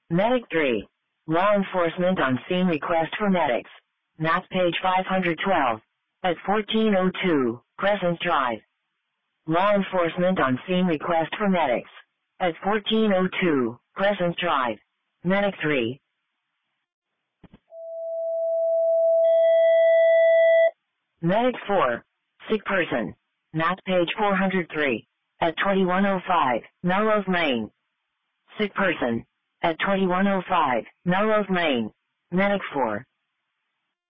Medic 3. Law enforcement on scene request for medics. Map page 512. At 1402, Crescent Drive. Law enforcement on scene request for medics. At 1402, Crescent Drive. Medic 3. Medic 4. Sick person. Map page 403. At 2105, Melrose Lane. Sick person. At 2105, Melrose Lane. Medic 4.